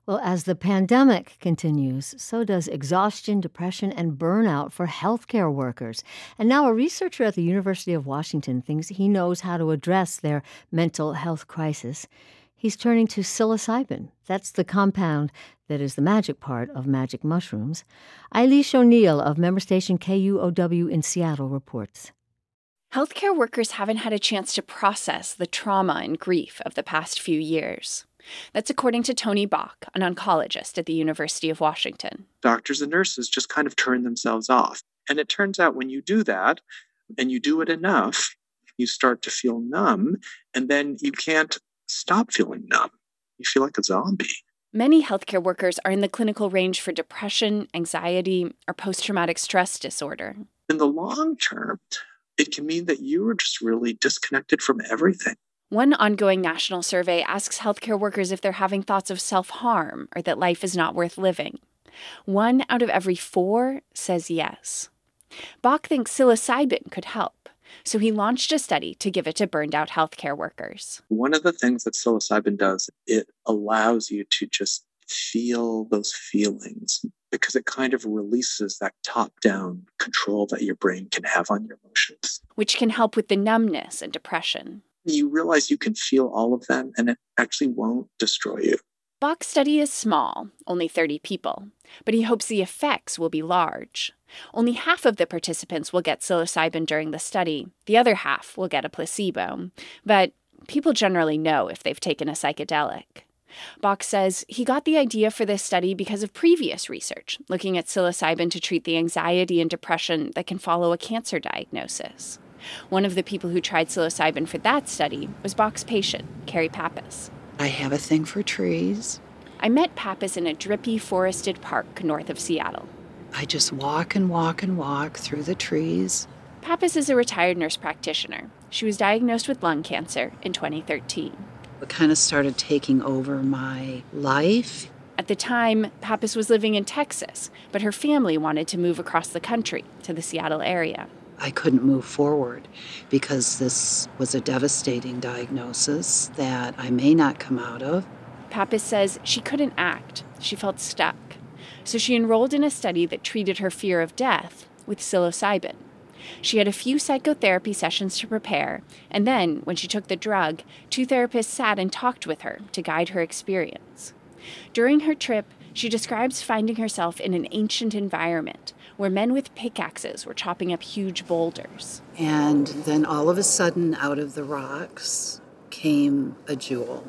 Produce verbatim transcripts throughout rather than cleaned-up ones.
Well, as the pandemic continues, so does exhaustion, depression, and burnout for healthcare workers. And now a researcher at the University of Washington thinks he knows how to address their mental health crisis. He's turning to psilocybin. That's the compound that is the magic part of magic mushrooms. Eilish O'Neill of member station K U O W in Seattle reports. Healthcare workers haven't had a chance to process the trauma and grief of the past few years. That's according to Tony Bach, an oncologist at the University of Washington. Doctors and nurses just kind of turn themselves off. And it turns out when you do that, and you do it enough, you start to feel numb, and then you can't stop feeling numb. You feel like a zombie. Many healthcare workers are in the clinical range for depression, anxiety, or post-traumatic stress disorder. In the long term, it can mean that you are just really disconnected from everything. One ongoing national survey asks healthcare workers if they're having thoughts of self-harm or that life is not worth living. One out of every four says yes. Bach thinks psilocybin could help, so he launched a study to give it to burned-out healthcare workers. One of the things that psilocybin does, it allows you to just feel those feelings because it kind of releases that top-down control that your brain can have on your emotions. Which can help with the numbness and depression. You realize you can feel all of them, and it actually won't destroy you. Bach's study is small, only thirty people, but he hopes the effects will be large. Only half of the participants will get psilocybin during the study. The other half will get a placebo. But people generally know if they've taken a psychedelic. Bach says he got the idea for this study because of previous research, looking at psilocybin to treat the anxiety and depression that can follow a cancer diagnosis. One of the people who tried psilocybin for that study was Bach's patient, Carrie Pappas. I have a thing for trees. I met Pappas in a drippy, forested park north of Seattle. I just walk and walk and walk through the trees. Pappas is a retired nurse practitioner. She was diagnosed with lung cancer in twenty thirteen. It kind of started taking over my life. At the time, Pappas was living in Texas, but her family wanted to move across the country to the Seattle area. I couldn't move forward because this was a devastating diagnosis that I may not come out of. Pappas says she couldn't act. She felt stuck. So she enrolled in a study that treated her fear of death with psilocybin. She had a few psychotherapy sessions to prepare, and then, when she took the drug, two therapists sat and talked with her to guide her experience. During her trip, she describes finding herself in an ancient environment where men with pickaxes were chopping up huge boulders. And then all of a sudden, out of the rocks came a jewel,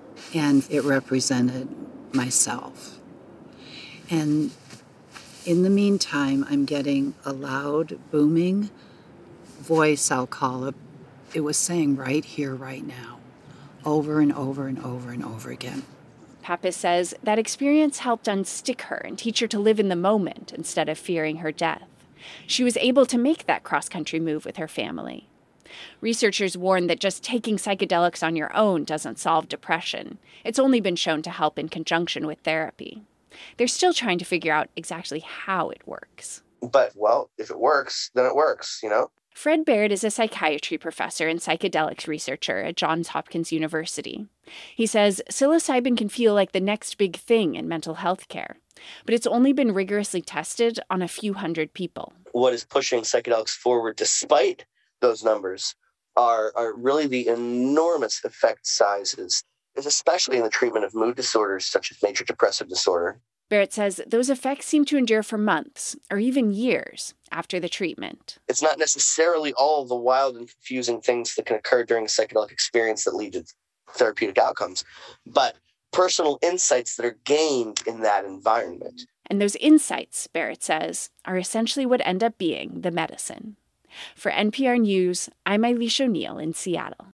and it represented myself. And in the meantime, I'm getting a loud, booming voice, I'll call it. It was saying right here, right now, over and over and over and over again. Pappas says that experience helped unstick her and teach her to live in the moment instead of fearing her death. She was able to make that cross-country move with her family. Researchers warn that just taking psychedelics on your own doesn't solve depression. It's only been shown to help in conjunction with therapy. They're still trying to figure out exactly how it works. But, well, if it works, then it works, you know? Fred Baird is a psychiatry professor and psychedelics researcher at Johns Hopkins University. He says psilocybin can feel like the next big thing in mental health care, but it's only been rigorously tested on a few hundred people. What is pushing psychedelics forward despite those numbers are, are really the enormous effect sizes, especially in the treatment of mood disorders such as major depressive disorder. Barrett says those effects seem to endure for months or even years after the treatment. It's not necessarily all of the wild and confusing things that can occur during a psychedelic experience that lead to therapeutic outcomes, but personal insights that are gained in that environment. And those insights, Barrett says, are essentially what end up being the medicine. For N P R News, I'm Eilish O'Neill in Seattle.